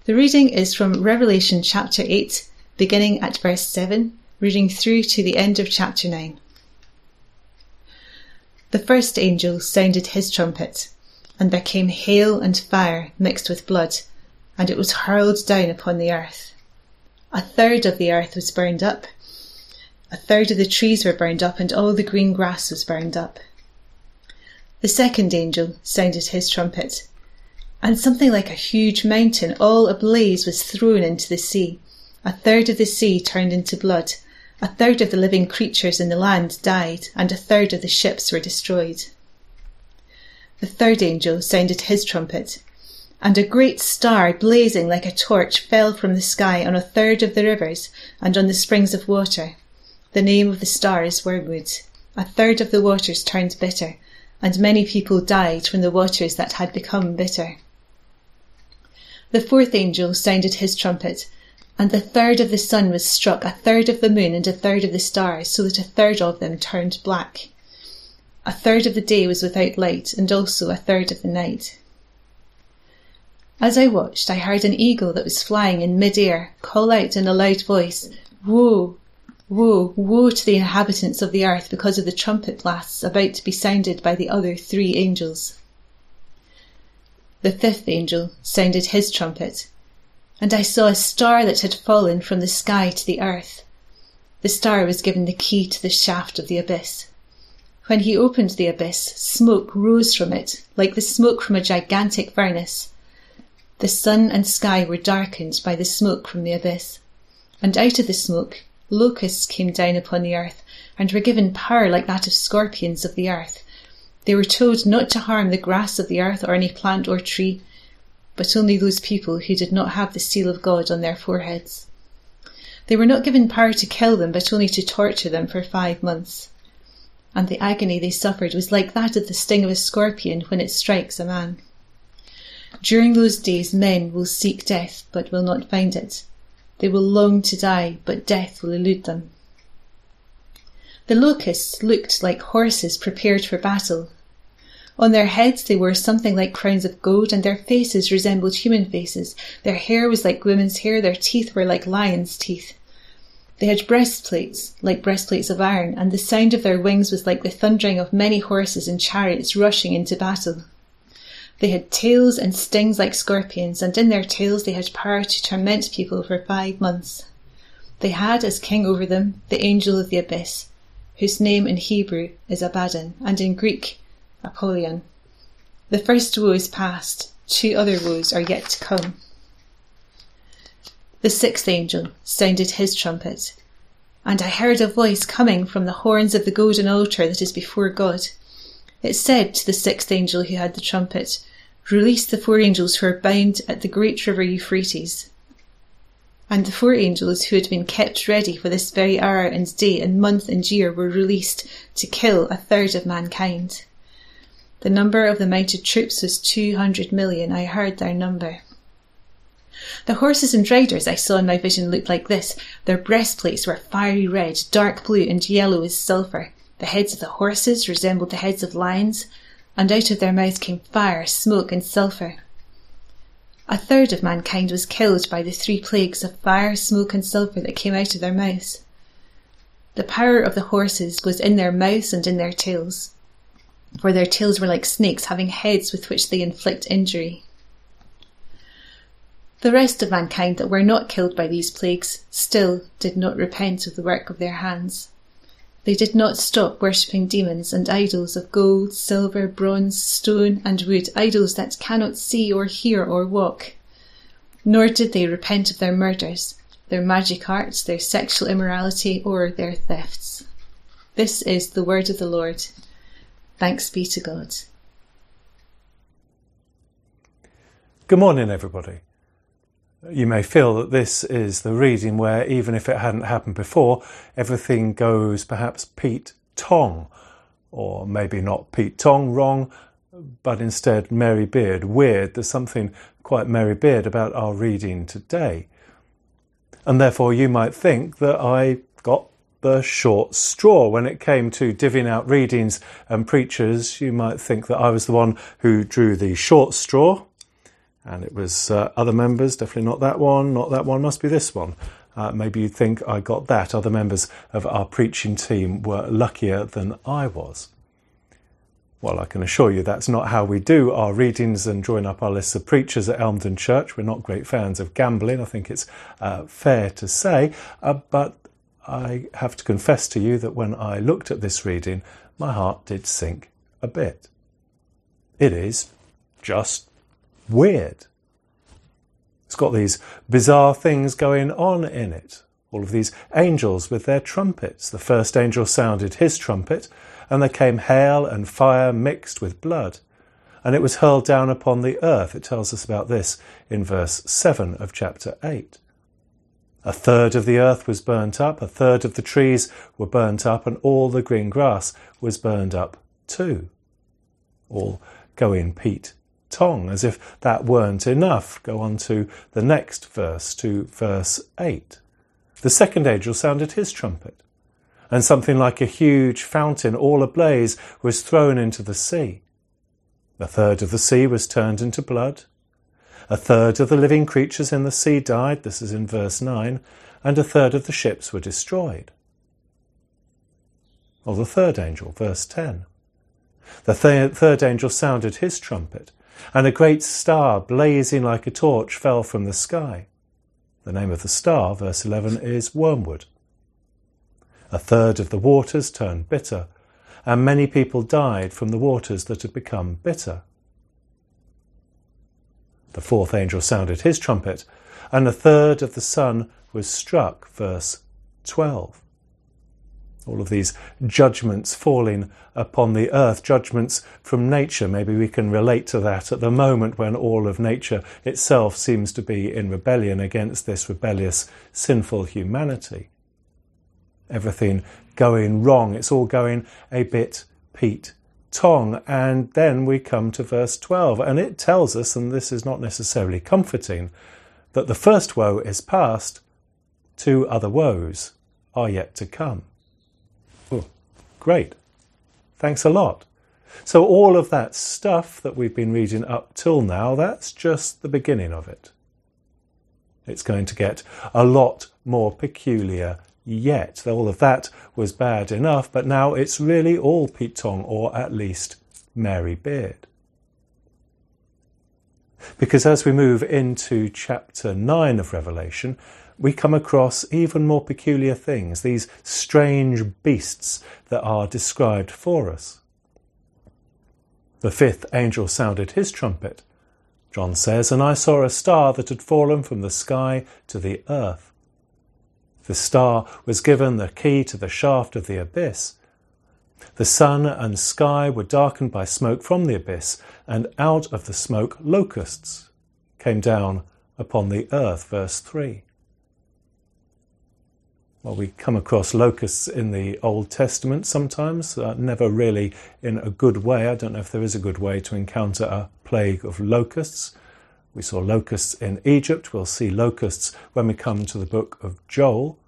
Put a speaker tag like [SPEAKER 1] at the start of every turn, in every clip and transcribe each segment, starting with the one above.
[SPEAKER 1] The reading is from Revelation chapter 8, beginning at verse 7, reading through to the end of chapter 9. The first angel sounded his trumpet, and there came hail and fire mixed with blood, and it was hurled down upon the earth. A third of the earth was burned up, a third of the trees were burned up, and all the green grass was burned up. The second angel sounded his trumpet, and something like a huge mountain all ablaze was thrown into the sea. A third of the sea turned into blood, a third of the living creatures in the land died, and a third of the ships were destroyed. The third angel sounded his trumpet, and a great star blazing like a torch fell from the sky on a third of the rivers and on the springs of water. The name of the star is Wormwood. A third of the waters turned bitter, and many people died from the waters that had become bitter. The fourth angel sounded his trumpet, and a third of the sun was struck, a third of the moon, and a third of the stars, so that a third of them turned black. A third of the day was without light, and also a third of the night. As I watched, I heard an eagle that was flying in mid-air call out in a loud voice, "Woe! Woe! Woe to the inhabitants of the earth because of the trumpet blasts about to be sounded by the other three angels." The fifth angel sounded his trumpet, and I saw a star that had fallen from the sky to the earth. The star was given the key to the shaft of the abyss. When he opened the abyss, smoke rose from it, like the smoke from a gigantic furnace. The sun and sky were darkened by the smoke from the abyss, and out of the smoke locusts came down upon the earth, and were given power like that of scorpions of the earth. They were told not to harm the grass of the earth or any plant or tree, but only those people who did not have the seal of God on their foreheads. They were not given power to kill them, but only to torture them for 5 months. And the agony they suffered was like that of the sting of a scorpion when it strikes a man. During those days men will seek death, but will not find it. They will long to die, but death will elude them. The locusts looked like horses prepared for battle. On their heads they wore something like crowns of gold, and their faces resembled human faces. Their hair was like women's hair, their teeth were like lions' teeth. They had breastplates, like breastplates of iron, and the sound of their wings was like the thundering of many horses and chariots rushing into battle. They had tails and stings like scorpions, and in their tails they had power to torment people for 5 months. They had as king over them the angel of the abyss, whose name in Hebrew is Abaddon, and in Greek, Apollyon. The first woe is past, 2 other woes are yet to come. The sixth angel sounded his trumpet, and I heard a voice coming from the horns of the golden altar that is before God. It said to the sixth angel who had the trumpet, "Release the 4 angels who are bound at the great river Euphrates." And the 4 angels who had been kept ready for this very hour and day and month and year were released to kill a third of mankind. The number of the mounted troops was 200 million. I heard their number. The horses and riders I saw in my vision looked like this. Their breastplates were fiery red, dark blue, and yellow as sulphur. The heads of the horses resembled the heads of lions, and out of their mouths came fire, smoke, and sulphur. A third of mankind was killed by the 3 plagues of fire, smoke, and sulphur that came out of their mouths. The power of the horses was in their mouths and in their tails, for their tails were like snakes, having heads with which they inflict injury. The rest of mankind that were not killed by these plagues still did not repent of the work of their hands. They did not stop worshipping demons and idols of gold, silver, bronze, stone, and wood, idols that cannot see or hear or walk. Nor did they repent of their murders, their magic arts, their sexual immorality, or their thefts. This is the word of the Lord. Thanks be to God.
[SPEAKER 2] Good morning, everybody. You may feel that this is the reading where, even if it hadn't happened before, everything goes perhaps Pete Tong, or maybe not Pete Tong, wrong, but instead Mary Beard, weird. There's something quite Mary Beard about our reading today. And therefore you might think that I got the short straw when it came to divvying out readings and preachers. You might think that I was the one who drew the short straw, And it was other members, definitely not that one, must be this one. Maybe you'd think I got that. Other members of our preaching team were luckier than I was. Well, I can assure you that's not how we do our readings and join up our lists of preachers at Elmdon Church. We're not great fans of gambling, I think it's fair to say. But I have to confess to you that when I looked at this reading, my heart did sink a bit. It is just weird. It's got these bizarre things going on in it. All of these angels with their trumpets. The first angel sounded his trumpet, and there came hail and fire mixed with blood, and it was hurled down upon the earth. It tells us about this in verse 7 of chapter 8. A third of the earth was burnt up, a third of the trees were burnt up, and all the green grass was burned up too. All going Pete Tong, as if that weren't enough. Go on to the next verse, to verse 8. The second angel sounded his trumpet, and something like a huge fountain, all ablaze, was thrown into the sea. A third of the sea was turned into blood. A third of the living creatures in the sea died, this is in verse 9, and a third of the ships were destroyed. Or the third angel, verse 10. The third angel sounded his trumpet, and a great star, blazing like a torch, fell from the sky. The name of the star, verse 11, is Wormwood. A third of the waters turned bitter, and many people died from the waters that had become bitter. The fourth angel sounded his trumpet, and a third of the sun was struck, verse 12. All of these judgments falling upon the earth, judgments from nature. Maybe we can relate to that at the moment when all of nature itself seems to be in rebellion against this rebellious, sinful humanity. Everything going wrong. It's all going a bit Pete Tong. And then we come to verse 12, and it tells us, and this is not necessarily comforting, that the first woe is past, 2 other woes are yet to come. Oh, great. Thanks a lot. So all of that stuff that we've been reading up till now, that's just the beginning of it. It's going to get a lot more peculiar yet. All of that was bad enough, but now it's really all Pete Tong, or at least Mary Beard. Because as we move into chapter 9 of Revelation, we come across even more peculiar things, these strange beasts that are described for us. The fifth angel sounded his trumpet. John says, and I saw a star that had fallen from the sky to the earth. The star was given the key to the shaft of the abyss. The sun and sky were darkened by smoke from the abyss, and out of the smoke locusts came down upon the earth. Verse 3. Well, we come across locusts in the Old Testament sometimes, never really in a good way. I don't know if there is a good way to encounter a plague of locusts. We saw locusts in Egypt. We'll see locusts when we come to the book of Joel.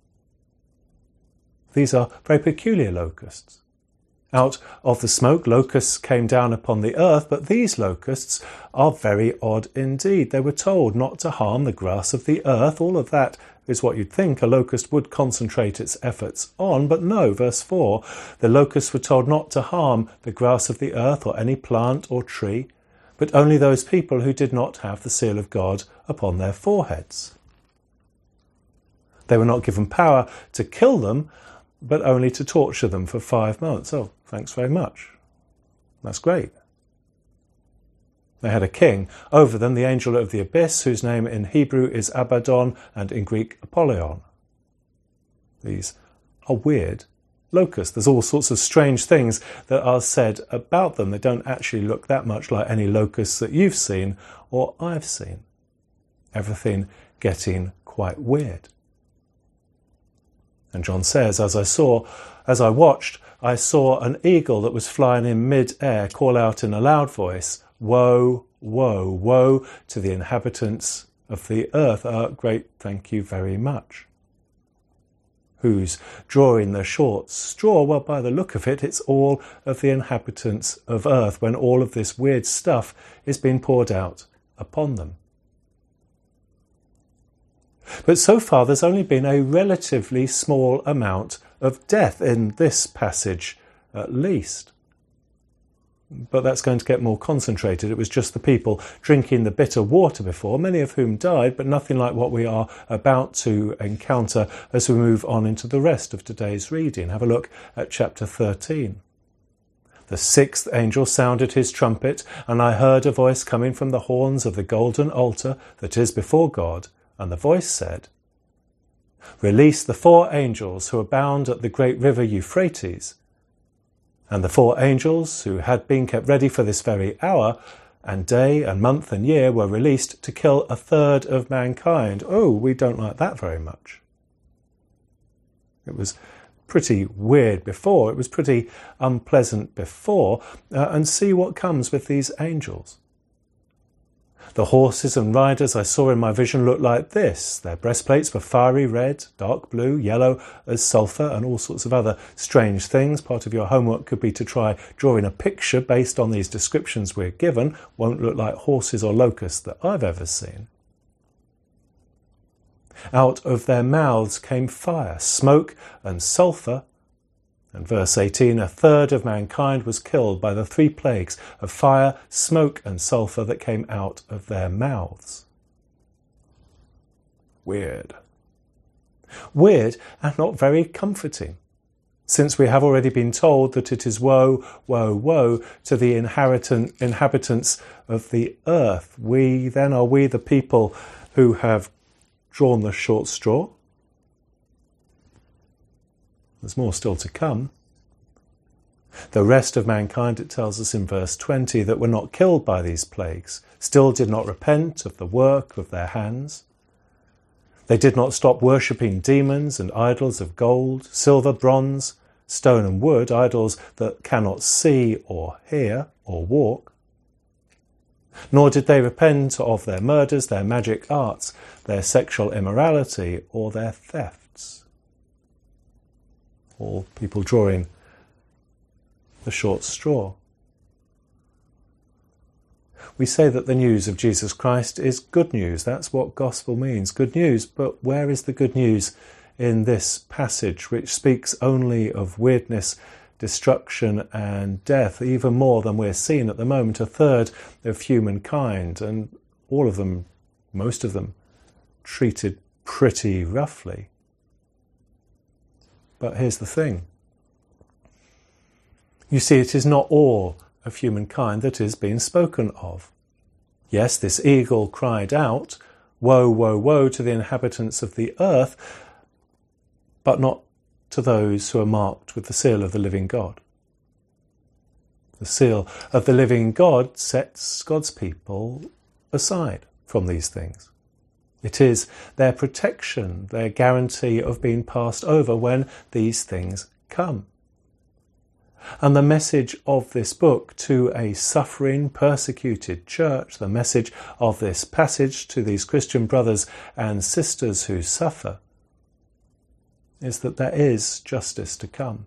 [SPEAKER 2] These are very peculiar locusts. Out of the smoke, locusts came down upon the earth, but these locusts are very odd indeed. They were told not to harm the grass of the earth. All of that is what you'd think a locust would concentrate its efforts on, but no, verse 4, the locusts were told not to harm the grass of the earth or any plant or tree, but only those people who did not have the seal of God upon their foreheads. They were not given power to kill them, but only to torture them for 5 months. Oh, thanks very much. That's great. They had a king over them, the angel of the abyss, whose name in Hebrew is Abaddon and in Greek Apollyon. These are weird locusts. There's all sorts of strange things that are said about them. They don't actually look that much like any locusts that you've seen or I've seen. Everything getting quite weird. And John says, as I watched, I saw an eagle that was flying in mid-air call out in a loud voice, woe, woe, woe to the inhabitants of the earth. Great, thank you very much. Who's drawing the short straw? Well, by the look of it, it's all of the inhabitants of earth when all of this weird stuff is being poured out upon them. But so far there's only been a relatively small amount of death in this passage, at least. But that's going to get more concentrated. It was just the people drinking the bitter water before, many of whom died, but nothing like what we are about to encounter as we move on into the rest of today's reading. Have a look at chapter 13. The sixth angel sounded his trumpet, and I heard a voice coming from the horns of the golden altar that is before God, and the voice said, "Release the 4 angels who are bound at the great river Euphrates." And the 4 angels who had been kept ready for this very hour, and day and month and year, were released to kill 1/3 of mankind. Oh, we don't like that very much. It was pretty weird before. It was pretty unpleasant before. And see what comes with these angels. The horses and riders I saw in my vision looked like this. Their breastplates were fiery red, dark blue, yellow as sulphur, and all sorts of other strange things. Part of your homework could be to try drawing a picture based on these descriptions we're given. Won't look like horses or locusts that I've ever seen. Out of their mouths came fire, smoke and sulphur. And verse 18, 1/3 of mankind was killed by the 3 plagues of fire, smoke and sulphur that came out of their mouths. Weird. Weird and not very comforting, since we have already been told that it is woe, woe, woe to the inhabitants of the earth. Are we the people who have drawn the short straw? There's more still to come. The rest of mankind, it tells us in verse 20, that were not killed by these plagues, still did not repent of the work of their hands. They did not stop worshipping demons and idols of gold, silver, bronze, stone and wood, idols that cannot see or hear or walk. Nor did they repent of their murders, their magic arts, their sexual immorality, or their thefts. All people drawing the short straw. We say that the news of Jesus Christ is good news. That's what gospel means, good news. But where is the good news in this passage, which speaks only of weirdness, destruction and death, even more than we're seeing at the moment? 1/3 of humankind, and all of them, most of them, treated pretty roughly. But here's the thing. You see, it is not all of humankind that is being spoken of. Yes, this eagle cried out, "Woe, woe, woe to the inhabitants of the earth," but not to those who are marked with the seal of the living God. The seal of the living God sets God's people aside from these things. It is their protection, their guarantee of being passed over when these things come. And the message of this book to a suffering, persecuted church, the message of this passage to these Christian brothers and sisters who suffer, is that there is justice to come.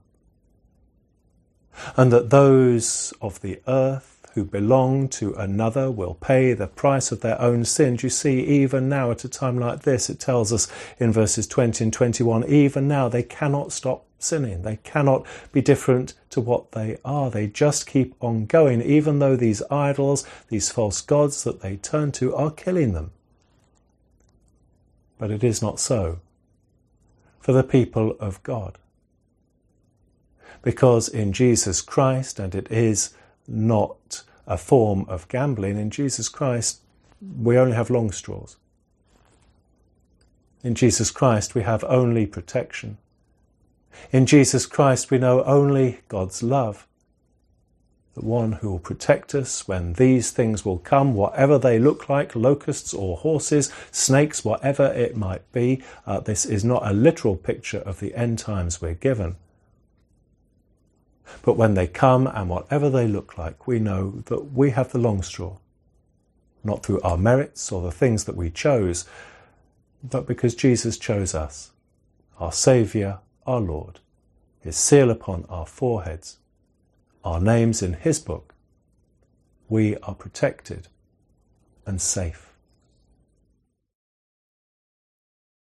[SPEAKER 2] And that those of the earth who belong to another will pay the price of their own sins. You see, even now at a time like this, it tells us in verses 20 and 21, even now they cannot stop sinning. They cannot be different to what they are. They just keep on going, even though these idols, these false gods that they turn to are killing them. But it is not so for the people of God. Because in Jesus Christ, and it is not a form of gambling, in Jesus Christ we only have long straws. In Jesus Christ we have only protection. In Jesus Christ we know only God's love, the one who will protect us when these things will come, whatever they look like, locusts or horses, snakes, whatever it might be. This is not a literal picture of the end times we're given. But when they come, and whatever they look like, we know that we have the long straw, not through our merits or the things that we chose, but because Jesus chose us, our Saviour, our Lord, His seal upon our foreheads, our names in His book. We are protected and safe.